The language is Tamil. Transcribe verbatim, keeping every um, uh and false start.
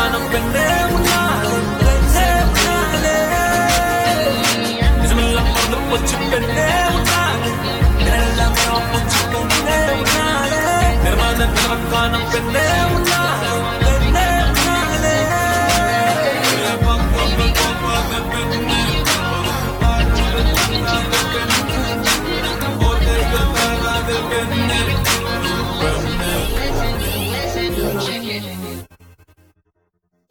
காணும் பெண்ணே உன்னாலே பெண்ணே உன்னாலே நிஜமெல்லாம் மறந்து போச்சு பெண்ணே உன்னாலே எல்லாமே போச்சு பெண்ணே உன்னாலே நிர்மாத நிலவ காணும் பெண்ணே உன்னாலே பெண்ணே உன்னாலே Check it.